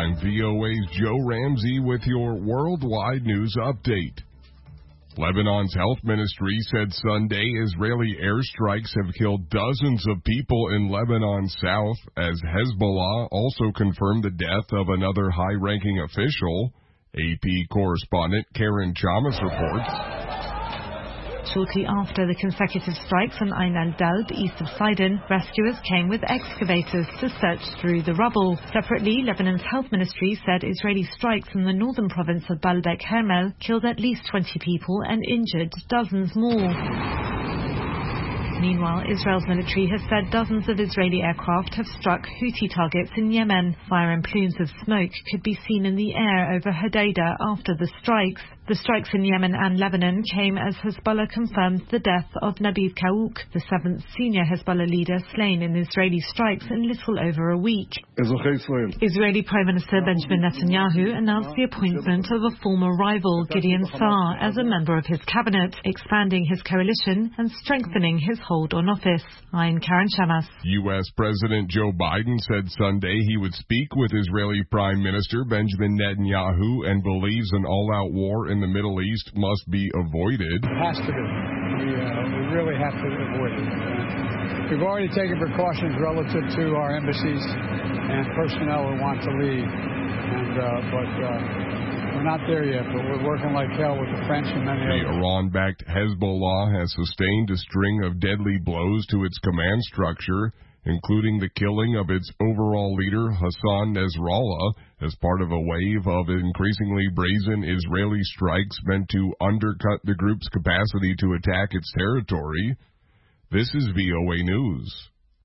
I'm VOA's Joe Ramsey with your worldwide news update. Lebanon's health ministry said Sunday Israeli airstrikes have killed dozens of people in Lebanon's south, as Hezbollah also confirmed the death of another high-ranking official. AP correspondent Karen Chamas reports. Shortly after the consecutive strikes on Ain al-Dalb, east of Sidon, rescuers came with excavators to search through the rubble. Separately, Lebanon's health ministry said Israeli strikes in the northern province of Baalbek Hermel killed at least 20 people and injured dozens more. Meanwhile, Israel's military has said dozens of Israeli aircraft have struck Houthi targets in Yemen. Fire and plumes of smoke could be seen in the air over Hodeidah after the strikes. The strikes in Yemen and Lebanon came as Hezbollah confirmed the death of Nabil Kaouk, the seventh senior Hezbollah leader slain in Israeli strikes in little over a week. Israeli Prime Minister Benjamin Netanyahu announced the appointment of a former rival, Gideon Saar, as a member of his cabinet, expanding his coalition and strengthening his hold on office. I'm Karen Chamas. U.S. President Joe Biden said Sunday he would speak with Israeli Prime Minister Benjamin Netanyahu and believes an all-out war in the Middle East must be avoided. It has to be. We really have to avoid it. We've already taken precautions relative to our embassies and personnel who want to leave. But we're not there yet, but we're working like hell with the French and many others. The Iran-backed Hezbollah has sustained a string of deadly blows to its command structure, including the killing of its overall leader, Hassan Nasrallah, as part of a wave of increasingly brazen Israeli strikes meant to undercut the group's capacity to attack its territory. This is VOA News.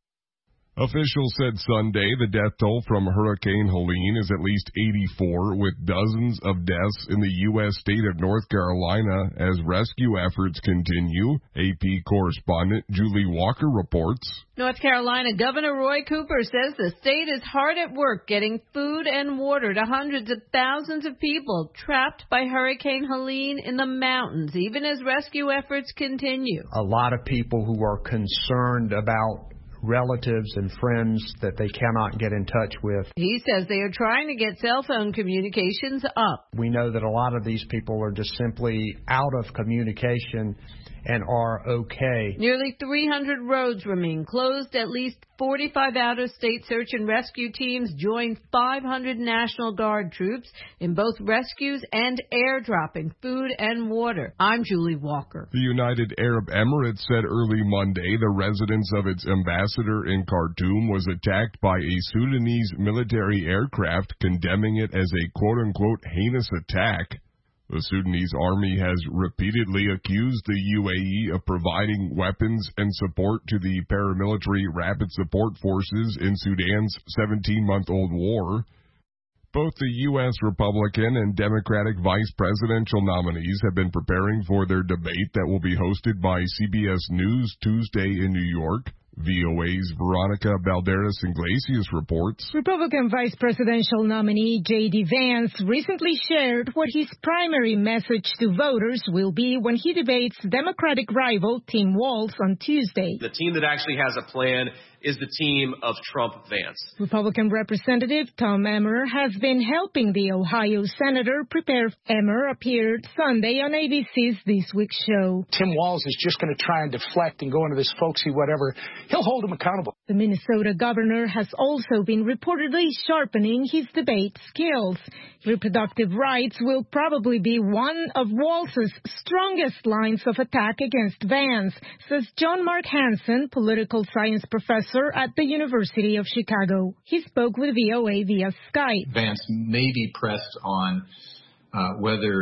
Officials said Sunday the death toll from Hurricane Helene is at least 84, with dozens of deaths in the U.S. state of North Carolina as rescue efforts continue. AP correspondent Julie Walker reports. North Carolina Governor Roy Cooper says the state is hard at work getting food and water to hundreds of thousands of people trapped by Hurricane Helene in the mountains, even as rescue efforts continue. A lot of people who are concerned about relatives and friends that they cannot get in touch with. He says they are trying to get cell phone communications up. We know that a lot of these people are just simply out of communication and are okay. Nearly 300 roads remain closed. At least 45 out-of-state search and rescue teams joined 500 National Guard troops in both rescues and airdropping food and water. I'm Julie Walker. The United Arab Emirates said early Monday the residence of its ambassador in Khartoum was attacked by a Sudanese military aircraft, condemning it as a quote-unquote heinous attack. The Sudanese army has repeatedly accused the UAE of providing weapons and support to the paramilitary rapid support forces in Sudan's 17-month-old war. Both the U.S. Republican and Democratic vice presidential nominees have been preparing for their debate that will be hosted by CBS News Tuesday in New York. VOA's Veronica Balderas-Iglesias reports. Republican Vice Presidential nominee J.D. Vance recently shared what his primary message to voters will be when he debates Democratic rival Tim Walz on Tuesday. The team that actually has a plan is the team of Trump-Vance. Republican Representative Tom Emmer has been helping the Ohio senator prepare. Emmer appeared Sunday on ABC's This Week show. Tim Walz is just going to try and deflect and go into this folksy whatever. He'll hold him accountable. The Minnesota governor has also been reportedly sharpening his debate skills. Reproductive rights will probably be one of Walz's strongest lines of attack against Vance, says John Mark Hansen, political science professor at the University of Chicago. He spoke with VOA via Skype. Vance may be pressed on whether,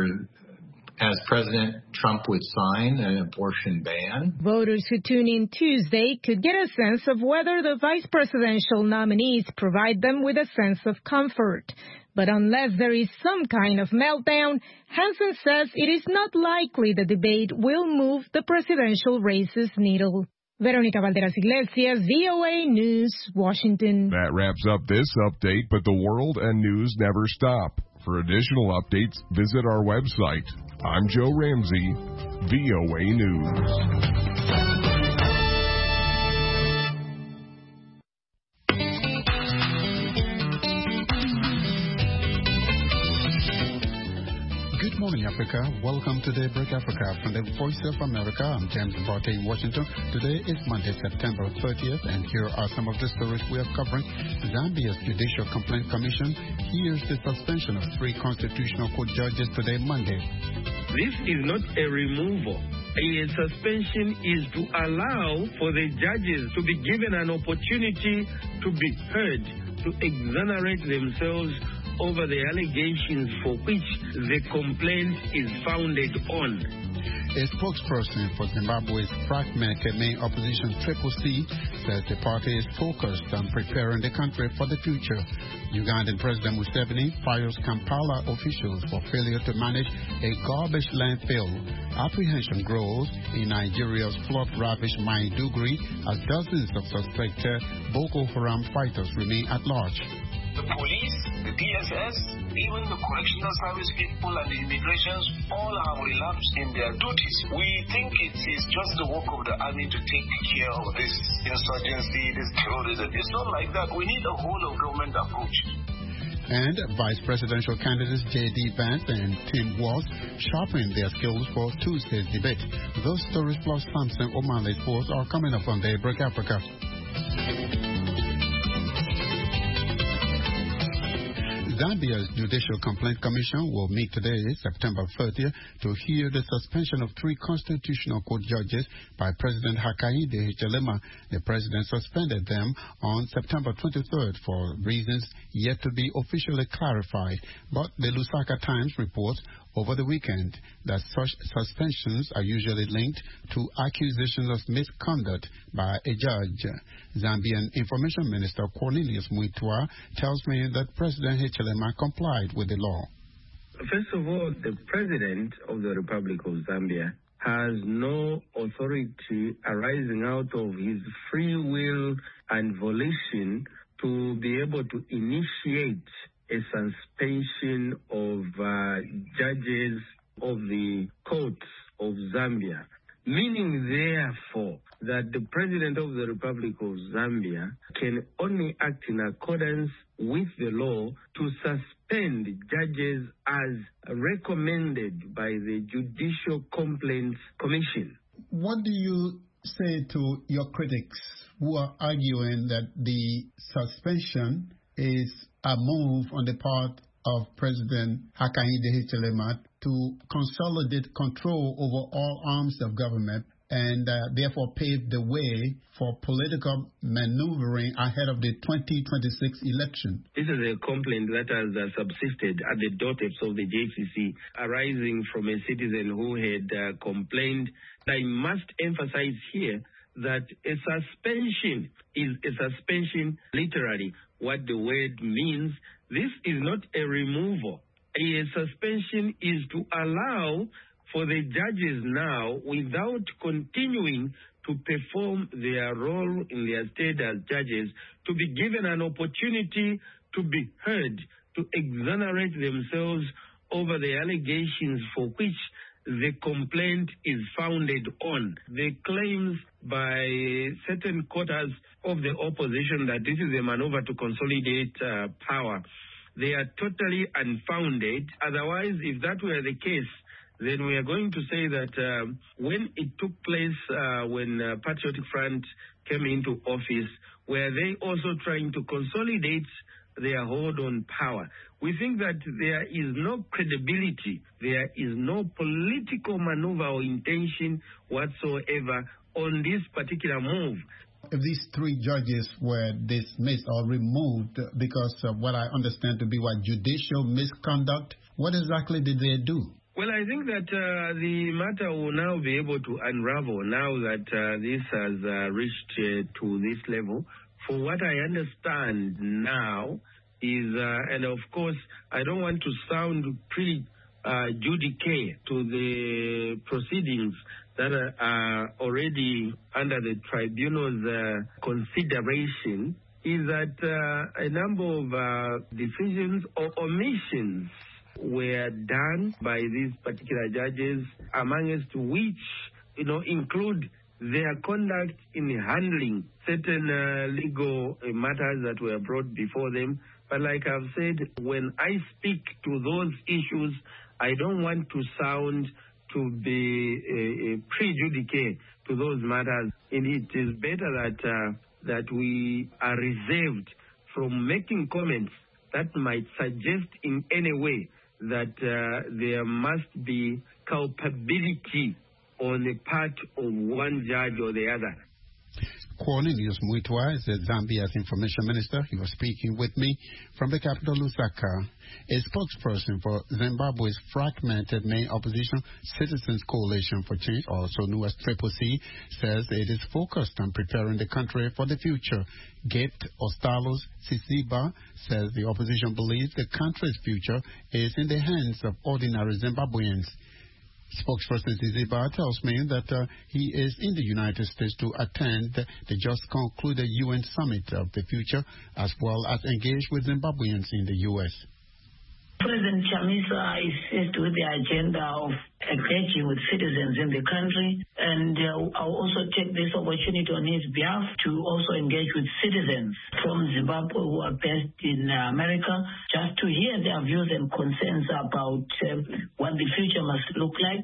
as President Trump would sign an abortion ban. Voters who tune in Tuesday could get a sense of whether the vice presidential nominees provide them with a sense of comfort. But unless there is some kind of meltdown, Hansen says it is not likely the debate will move the presidential race's needle. Veronica Balderas-Iglesias, VOA News, Washington. That wraps up this update, but the world and news never stop. For additional updates, visit our website. I'm Joe Ramsey, VOA News. Africa. Welcome to Daybreak Africa from the Voice of America. I'm James Mbate in Washington. Today is Monday, September 30th, and here are some of the stories we are covering. Zambia's Judicial Complaint Commission hears the suspension of 3 constitutional court judges today, Monday. This is not a removal. A suspension is to allow for the judges to be given an opportunity to be heard, to exonerate themselves over the allegations for which the complaint is founded on. A spokesperson for Zimbabwe's fragmented main opposition Triple C says the party is focused on preparing the country for the future. Ugandan President Museveni fires Kampala officials for failure to manage a garbage landfill. Apprehension grows in Nigeria's flood-ravaged Maiduguri as dozens of suspected Boko Haram fighters remain at large. The police, the DSS, even the correctional service people and the immigrations all have relapsed in their duties. We think it is just the work of the army to take care of this insurgency, this terrorism. It's not like that. We need a whole-of-government approach. And Vice Presidential candidates J.D. Vance and Tim Walz sharpened their skills for Tuesday's debate. Those stories plus Samson O'Malley's sports are coming up on Daybreak Africa. Zambia's Judicial Complaint Commission will meet today, September 30th, to hear the suspension of 3 constitutional court judges by President Hakainde Hichilema. The president suspended them on September 23rd for reasons yet to be officially clarified. But the Lusaka Times reports over the weekend that such suspensions are usually linked to accusations of misconduct by a judge. Zambian Information Minister Cornelius Muitwa tells me that President Hichilema complied with the law. First of all, the President of the Republic of Zambia has no authority arising out of his free will and volition to be able to initiate a suspension of judges of the courts of Zambia, meaning therefore that the President of the Republic of Zambia can only act in accordance with the law to suspend judges as recommended by the Judicial Complaints Commission. What do you say to your critics who are arguing that the suspension is a move on the part of President Hakainde Hichilema to consolidate control over all arms of government and therefore pave the way for political maneuvering ahead of the 2026 election? This is a complaint that has subsisted at the doorsteps of the JCC, arising from a citizen who had complained. I must emphasize here that a suspension is a suspension literally. What the word means, this is not a removal. A suspension is to allow for the judges now, without continuing to perform their role in their state as judges, to be given an opportunity to be heard, to exonerate themselves over the allegations for which the complaint is founded on. The claims by certain quarters of the opposition that this is a maneuver to consolidate power, they are totally unfounded. Otherwise, if that were the case, then we are going to say that when it took place, when Patriotic Front came into office, were they also trying to consolidate their hold on power? We think that there is no credibility, there is no political maneuver or intention whatsoever on this particular move. If these 3 judges were dismissed or removed because of what I understand to be judicial misconduct, what exactly did they do? Well, I think that the matter will now be able to unravel now that this has reached to this level. For what I understand now is, and of course, I don't want to sound prejudicate to the proceedings that are already under the tribunal's consideration, is that a number of decisions or omissions were done by these particular judges, amongst which, include their conduct in handling certain legal matters that were brought before them. But like I've said, when I speak to those issues, I don't want to sound to be prejudicate to those matters. And it is better that we are reserved from making comments that might suggest in any way that there must be culpability on the part of one judge or the other. Cornelius Muitwa is Zambia's information minister. He was speaking with me from the capital, Lusaka. A spokesperson for Zimbabwe's fragmented main opposition Citizens Coalition for Change, also known as CCC, says it is focused on preparing the country for the future. Gift Ostalos Siziba says the opposition believes the country's future is in the hands of ordinary Zimbabweans. Spokesperson Ziziba tells me that he is in the United States to attend the just concluded UN Summit of the Future, as well as engage with Zimbabweans in the U.S. President Chamisa is faced with the agenda of engaging with citizens in the country, and I'll also take this opportunity on his behalf to also engage with citizens from Zimbabwe who are based in America, just to hear their views and concerns about what the future must look like.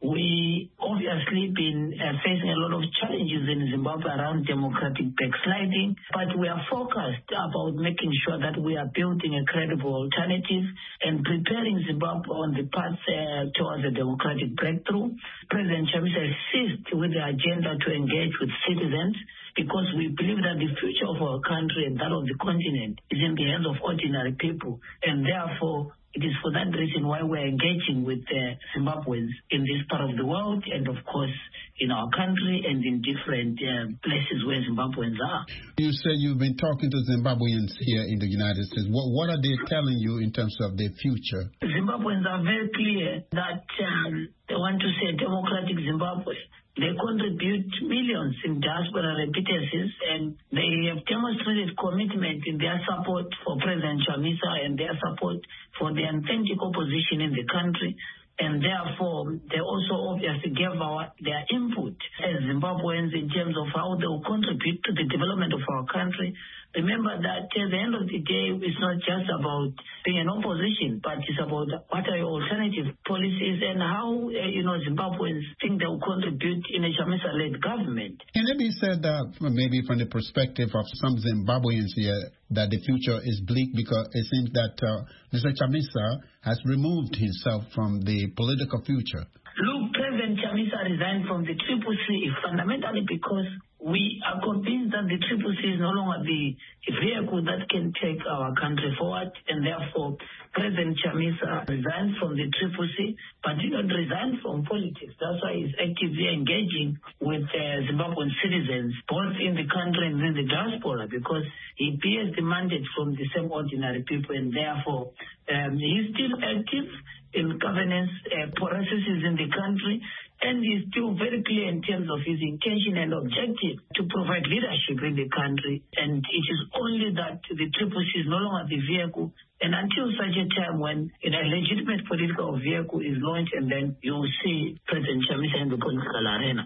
We obviously been facing a lot of challenges in Zimbabwe around democratic backsliding, but we are focused about making sure that we are building a credible alternative and preparing Zimbabwe on the path towards a democratic breakthrough. President Chamisa insists with the agenda to engage with citizens, because we believe that the future of our country and that of the continent is in the hands of ordinary people, and therefore it is for that reason why we're engaging with Zimbabweans in this part of the world, and of course in our country and in different places where Zimbabweans are. You said you've been talking to Zimbabweans here in the United States. What are they telling you in terms of their future? Zimbabweans are very clear that they want to see a democratic Zimbabwe. They contribute millions in diaspora remittances, and they have demonstrated commitment in their support for President Chamisa and their support for the authentic opposition in the country. And therefore, they also obviously gave their input as Zimbabweans in terms of how they will contribute to the development of our country. Remember that at the end of the day, it's not just about being an opposition, but it's about what are your alternative policies and how, Zimbabweans think they will contribute in a Chamisa-led government. Can it be said that maybe from the perspective of some Zimbabweans here, that the future is bleak because it seems that Mr. Chamisa has removed himself from the political future? Look, President Chamisa resigned from the CCC fundamentally because we are convinced that the CCC is no longer the vehicle that can take our country forward, and therefore President Chamisa resigned from the CCC, but did not resign from politics. That's why he's actively engaging with Zimbabwean citizens, both in the country and in the diaspora, because he bears the mandate from the same ordinary people, and therefore he's still active in governance processes in the country, and he's still very clear in terms of his intention and objective to provide leadership in the country. And it is only that the CCC is no longer the vehicle, and until such a time when a legitimate political vehicle is launched, and then you will see President Chamisa in the political arena.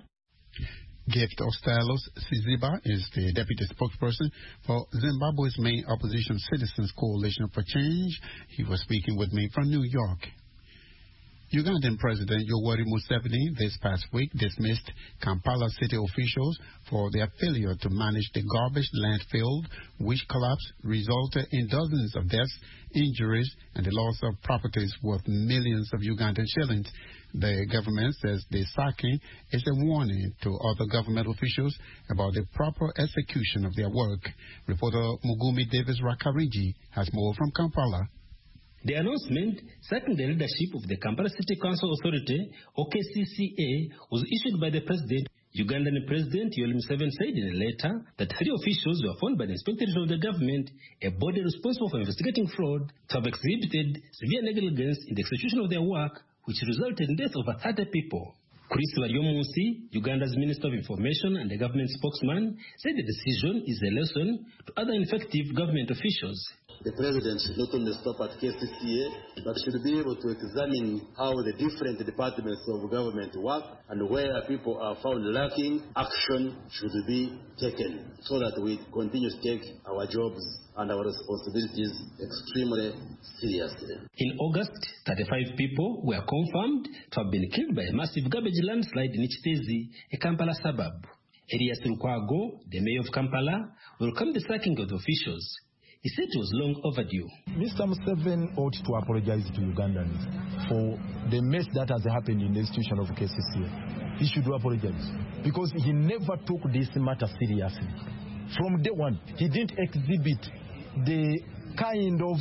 Gift Ostalos Siziba is the deputy spokesperson for Zimbabwe's main opposition Citizens Coalition for Change. He was speaking with me from New York. Ugandan President Yoweri Museveni this past week dismissed Kampala city officials for their failure to manage the garbage landfill, which collapse resulted in dozens of deaths, injuries, and the loss of properties worth millions of Ugandan shillings. The government says the sacking is a warning to other government officials about the proper execution of their work. Reporter Mugumi Davis Rakariji has more from Kampala. The announcement, sacking the leadership of the Kampala City Council Authority, or KCCA, was issued by the President. Ugandan President Yoweri Museveni said in a letter that 3 officials were found by the Inspectorate of the Government, a body responsible for investigating fraud, to have exhibited severe negligence in the execution of their work, which resulted in the death of 30 people. Chris Baryomunsi, Uganda's Minister of Information and the government spokesman, said the decision is a lesson to other ineffective government officials. The president should not only stop at KCCA, but should be able to examine how the different departments of government work, and where people are found lacking, action should be taken so that we continue to take our jobs and our responsibilities extremely seriously. In August, 35 people were confirmed to have been killed by a massive garbage landslide in Ichitezi, a Kampala suburb. Elias Lukwago, the mayor of Kampala, welcomed the sacking of the officials. He said it was long overdue. Mr. Museveni ought to apologize to Ugandans for the mess that has happened in the institution of KCCA. He should apologize because he never took this matter seriously. From day one, he didn't exhibit the kind of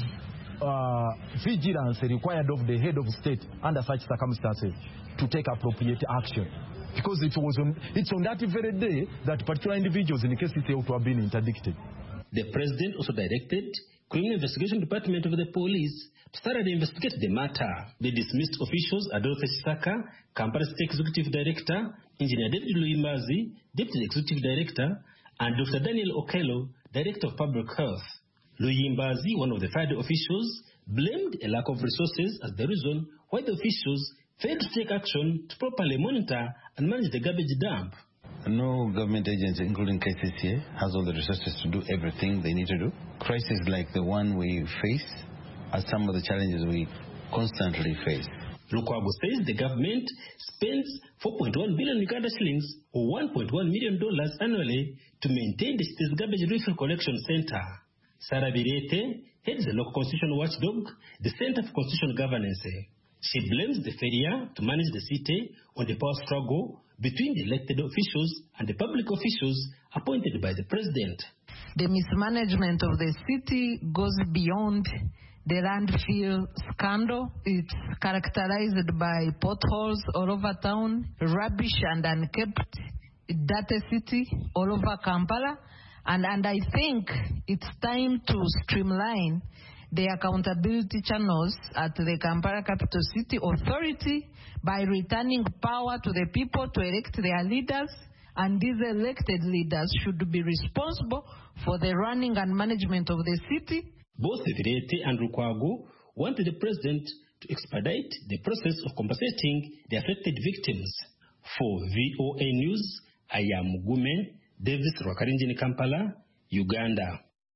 vigilance required of the head of state under such circumstances to take appropriate action. Because it's on that very day that particular individuals in the KCCA ought to have been interdicted. The president also directed Criminal Investigation Department of the police to thoroughly investigate the matter. The dismissed officials are Dorothy Chisaka, Kampala State Executive Director, Engineer David Luyimbazi, Deputy Executive Director, and Dr. Daniel Okello, Director of Public Health. Luyimbazi, one of the fired officials, blamed a lack of resources as the reason why the officials failed to take action to properly monitor and manage the garbage dump. No government agency, including KCCA, has all the resources to do everything they need to do. Crises like the one we face are some of the challenges we constantly face. Lukwago says the government spends 4.1 billion Uganda shillings or $1.1 million annually to maintain the city's garbage refill collection center. Sarah Birete heads the local constitutional watchdog, the Center for Constitutional Governance. She blames the failure to manage the city on the power struggle between the elected officials and the public officials appointed by the president. The mismanagement of the city goes beyond the landfill scandal. It's characterized by potholes all over town, rubbish and unkept, dirty city all over Kampala. And I think it's time to streamline the accountability channels at the Kampala Capital City Authority by returning power to the people to elect their leaders, and these elected leaders should be responsible for the running and management of the city. Both Virete and Lukwago wanted the president to expedite the process of compensating the affected victims. For VOA News, I am Gumen Davis Rwakarinjini, Kampala, Uganda.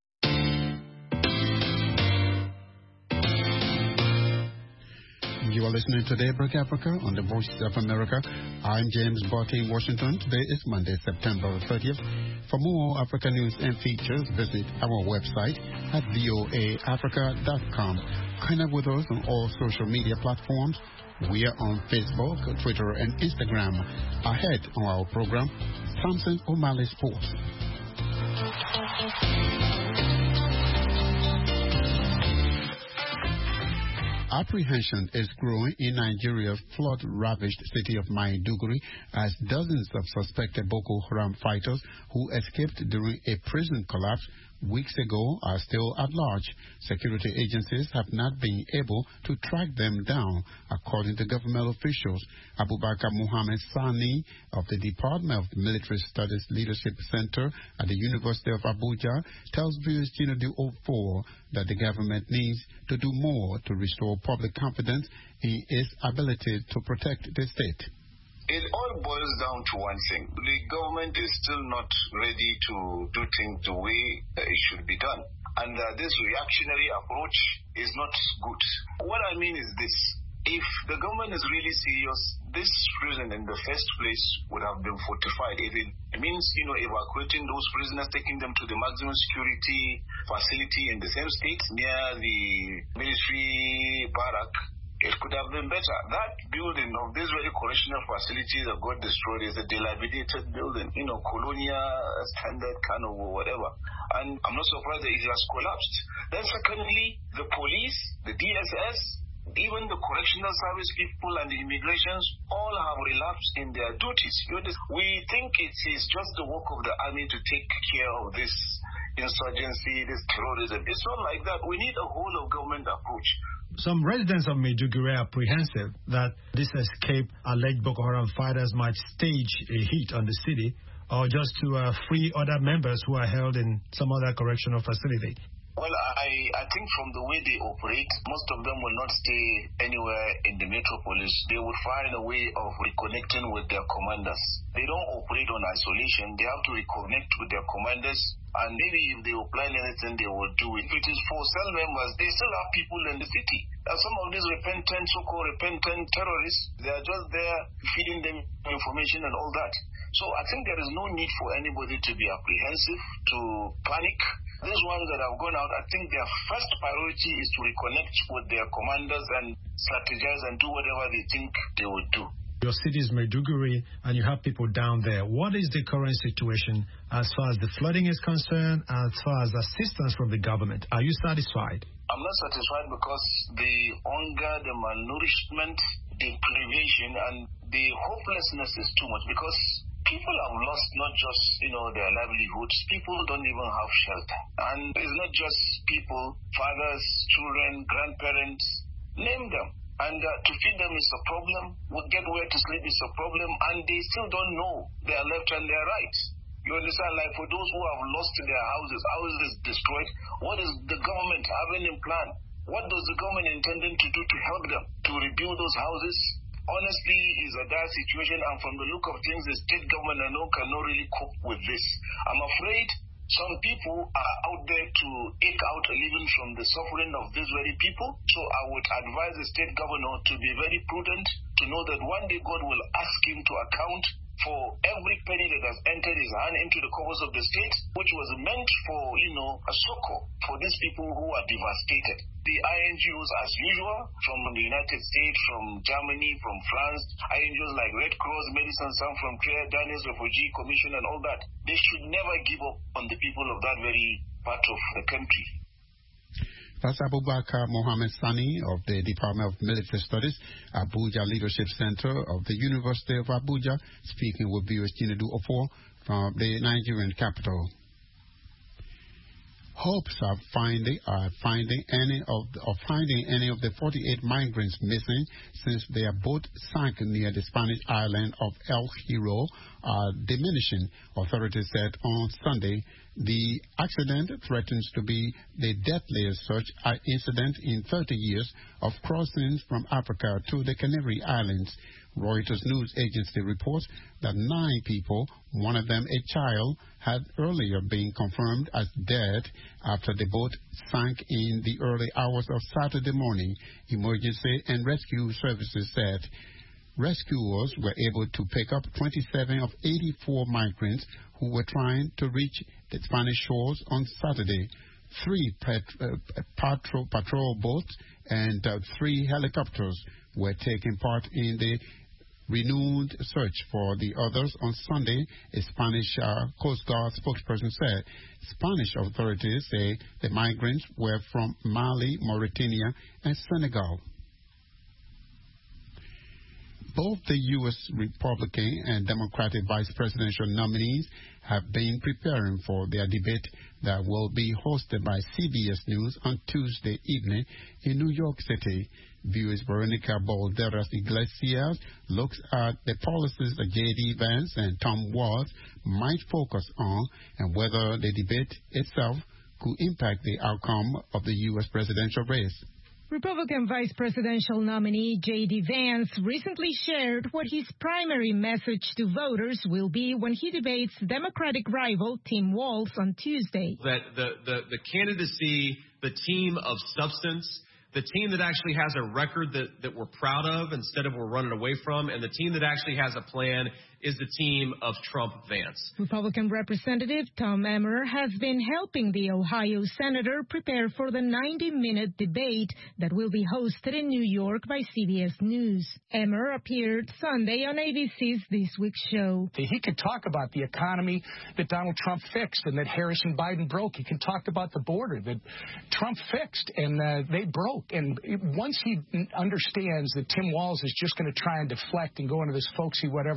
You are listening to Daybreak Africa on the Voice of America. I'm James Barty in Washington. Today is Monday, September 30th. For more Africa news and features, visit our website at voaafrica.com. Connect with us on all social media platforms. We are on Facebook, Twitter, and Instagram. Ahead on our program, Samson O'Malley Sports. Apprehension is growing in Nigeria's flood-ravaged city of Maiduguri as dozens of suspected Boko Haram fighters who escaped during a prison collapse weeks ago are still at large. Security agencies have not been able to track them down, according to government officials. Abubakar Muhammad Sani of the Department of Military Studies Leadership Center at the University of Abuja tells viewers Chinedu 04 that the government needs to do more to restore public confidence in its ability to protect the state. It all boils down to one thing. The government is still not ready to do things the way it should be done. And this reactionary approach is not good. What I mean is this. If the government is really serious, this prison in the first place would have been fortified. If it means, evacuating those prisoners, taking them to the maximum security facility in the same state near the military barrack, it could have been better. That building of this very correctional facility that got destroyed is a dilapidated building, colonial standard kind of whatever. And I'm not surprised that it has collapsed. Then secondly, the police, the DSS, even the correctional service people and the immigrations all have relapsed in their duties. We think it is just the work of the army to take care of this insurgency, this terrorism. It's not like that. We need a whole of government approach. Some residents of Maiduguri are apprehensive that this escape alleged Boko Haram fighters might stage a hit on the city or just to free other members who are held in some other correctional facility. Well, I think from the way they operate, most of them will not stay anywhere in the metropolis. They would find a way of reconnecting with their commanders. They don't operate on isolation. They have to reconnect with their commanders. And maybe if they will plan anything, they will do it. If it is for cell members, they still have people in the city. Some of these so-called repentant terrorists, they are just there feeding them information and all that. So I think there is no need for anybody to be apprehensive, to panic. These ones that have gone out, I think their first priority is to reconnect with their commanders and strategize and do whatever they think they will do. Your city is Maiduguri, and you have people down there. What is the current situation as far as the flooding is concerned, as far as assistance from the government? Are you satisfied? I'm not satisfied because the hunger, the malnourishment, the privation, and the hopelessness is too much because people have lost not just, their livelihoods. People don't even have shelter. And it's not just people, fathers, children, grandparents, name them. And to feed them is a problem. Get where to sleep is a problem. And they still don't know their left and their right. You understand? Like for those who have lost their houses destroyed, what is the government having in plan? What does the government intending to do to help them to rebuild those houses? Honestly, is a dire situation, and from the look of things, the state government cannot really cope with this. I'm afraid some people are out there to eke out a living from the suffering of these very people. So I would advise the state governor to be very prudent, to know that one day God will ask him to account for every penny that has entered his hand into the coffers of the state, which was meant for, a succor for these people who are devastated. The INGOs, as usual, from the United States, from Germany, from France, INGOs like Red Cross, Medicine Sans Frontières, Daniels Refugee Commission, and all that, they should never give up on the people of that very part of the country. That's Abubakar Mohammed Sani of the Department of Military Studies, Abuja Leadership Center of the University of Abuja, speaking with viewers Chinedu Ofor from the Nigerian capital. Hopes of finding any of the 48 migrants missing since their boat sank near the Spanish island of El Hierro are diminishing, authorities said on Sunday. The accident threatens to be the deadliest such incident in 30 years of crossings from Africa to the Canary Islands. Reuters news agency reports that 9 people, one of them a child, had earlier been confirmed as dead after the boat sank in the early hours of Saturday morning. Emergency and rescue services said rescuers were able to pick up 27 of 84 migrants who were trying to reach the Spanish shores on Saturday. 3 patrol boats and 3 helicopters were taking part in the renewed search for the others on Sunday, a Spanish Coast Guard spokesperson said. Spanish authorities say the migrants were from Mali, Mauritania, and Senegal. Both the U.S. Republican and Democratic vice presidential nominees have been preparing for their debate that will be hosted by CBS News on Tuesday evening in New York City. Viewers Veronica Balderas Iglesias looks at the policies that J.D. Vance and Tom Walz might focus on and whether the debate itself could impact the outcome of the U.S. presidential race. Republican vice presidential nominee J.D. Vance recently shared what his primary message to voters will be when he debates Democratic rival Tim Walz on Tuesday. That the candidacy, the team of substance, the team that actually has a record that we're proud of instead of we're running away from, and the team that actually has a plan is the team of Trump-Vance. Republican Representative Tom Emmer has been helping the Ohio senator prepare for the 90-minute debate that will be hosted in New York by CBS News. Emmer appeared Sunday on ABC's This Week show. He could talk about the economy that Donald Trump fixed and that Harris and Biden broke. He can talk about the border that Trump fixed and they broke. And once he understands that Tim Walz is just going to try and deflect and go into this folksy whatever,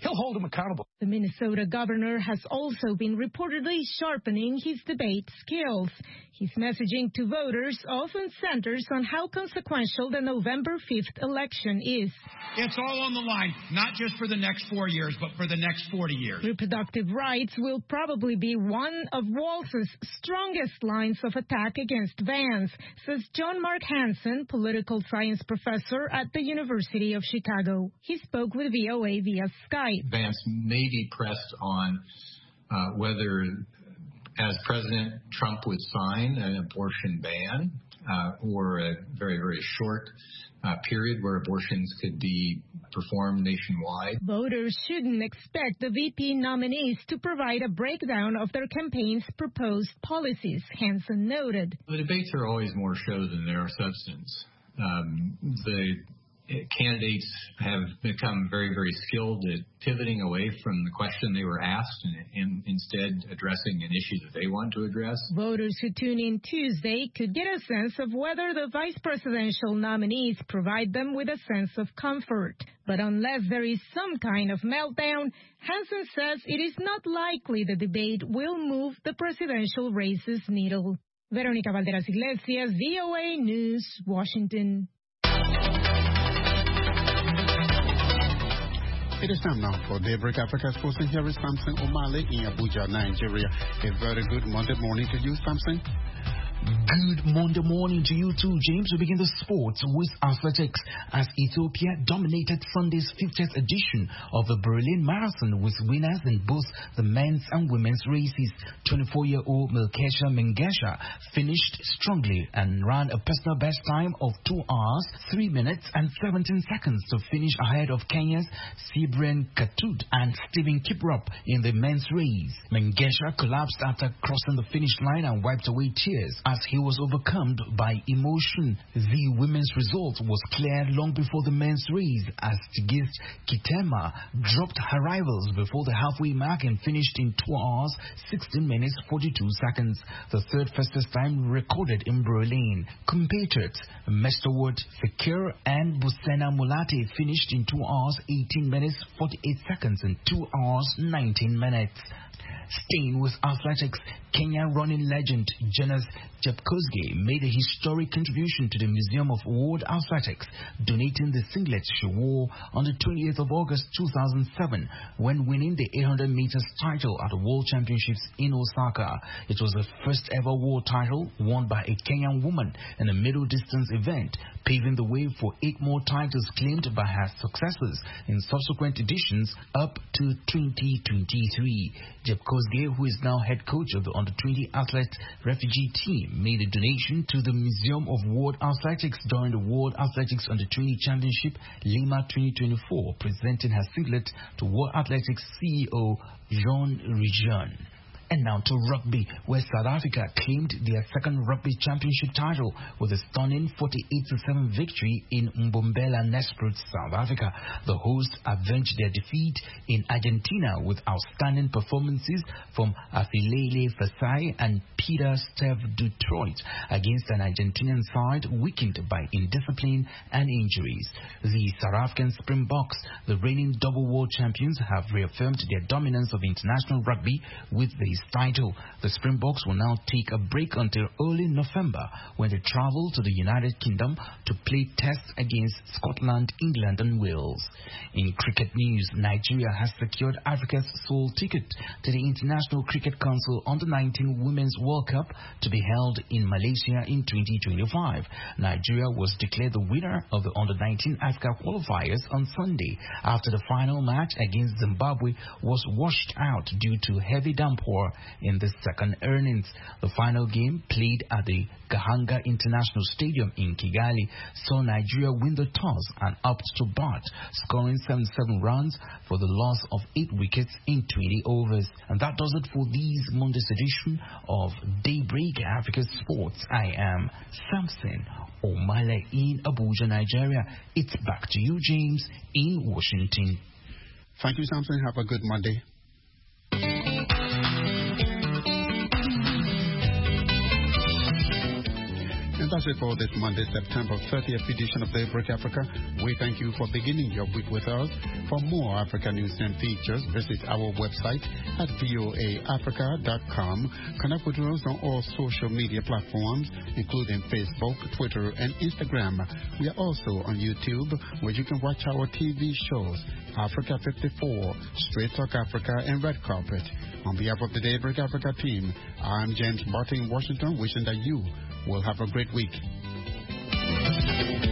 he'll hold him accountable. The Minnesota governor has also been reportedly sharpening his debate skills. His messaging to voters often centers on how consequential the November 5th election is. It's all on the line, not just for the next 4 years, but for the next 40 years. Reproductive rights will probably be one of Walz's strongest lines of attack against Vance, says John Mark Hansen, political science professor at the University of Chicago. He spoke with VOA via Skype. Vance may be pressed on whether, as President Trump would sign an abortion ban or a very, very short period where abortions could be performed nationwide. Voters shouldn't expect the VP nominees to provide a breakdown of their campaign's proposed policies, Hansen noted. The debates are always more show than they are substance. The candidates have become very, very skilled at pivoting away from the question they were asked and instead addressing an issue that they want to address. Voters who tune in Tuesday could get a sense of whether the vice presidential nominees provide them with a sense of comfort. But unless there is some kind of meltdown, Hansen says it is not likely the debate will move the presidential race's needle. Veronica Valderas Iglesias, VOA News, Washington. It is time now for Daybreak Africa Sports, and here is Samson Omale in Abuja, Nigeria. A very good Monday morning to you, Samson. Good Monday morning to you too, James. We begin the sports with athletics as Ethiopia dominated Sunday's 50th edition of the Berlin Marathon with winners in both the men's and women's races. 24-year-old Milkesha Mengesha finished strongly and ran a personal best time of 2 hours, 3 minutes and 17 seconds to finish ahead of Kenya's Cyprian Katut and Stephen Kiprop in the men's race. Mengesha collapsed after crossing the finish line and wiped away tears as he was overcome by emotion. The women's result was clear long before the men's race as Tigist Kitema dropped her rivals before the halfway mark and finished in 2 hours, 16 minutes, 42 seconds, the third fastest time recorded in Berlin. Compatriots Mesterwood Fekir and Busena Mulate finished in 2 hours, 18 minutes, 48 seconds and 2 hours, 19 minutes. Staying with athletics, Kenya running legend Jonas Chepkosgei made a historic contribution to the Museum of World Athletics, donating the singlet she wore on the 28th of August 2007 when winning the 800 meters title at the World Championships in Osaka. It was the first ever world title won by a Kenyan woman in a middle distance event, paving the way for 8 more titles claimed by her successors in subsequent editions up to 2023. Chepkosgei, who is now head coach of the under-20 athlete refugee team, made a donation to the Museum of World Athletics during the World Athletics Under-20 Championship Lima 2024, presenting her singlet to World Athletics CEO Jean Rijan. And now to rugby, where South Africa claimed their second rugby championship title with a stunning 48-7 victory in Mbombela Nelspruit, South Africa. The hosts avenged their defeat in Argentina with outstanding performances from Afilele Fasai and Peter Steve Detroit against an Argentinian side weakened by indiscipline and injuries. The South African Springboks, the reigning double world champions, have reaffirmed their dominance of international rugby with the title. The Springboks will now take a break until early November when they travel to the United Kingdom to play tests against Scotland, England and Wales. In cricket news, Nigeria has secured Africa's sole ticket to the International Cricket Council Under-19 Women's World Cup to be held in Malaysia in 2025. Nigeria was declared the winner of the Under-19 Africa qualifiers on Sunday after the final match against Zimbabwe was washed out due to heavy downpour in the second innings. The final game, played at the Gahanga International Stadium in Kigali, saw Nigeria win the toss and opt to bat, scoring 77 runs for the loss of 8 wickets in 20 overs. And that does it for this Monday's edition of Daybreak Africa Sports. I am Samson Omale in Abuja, Nigeria. It's back to you, James, in Washington. Thank you, Samson. Have a good Monday. that's it for this Monday, September 30th edition of Daybreak Africa. We thank you for beginning your week with us. For more Africa news and features, visit our website at voaafrica.com. Connect with us on all social media platforms, including Facebook, Twitter, and Instagram. We are also on YouTube, where you can watch our TV shows, Africa 54, Straight Talk Africa, and Red Carpet. On behalf of the Daybreak Africa team, I'm James Barton in Washington, wishing that you will have a great week.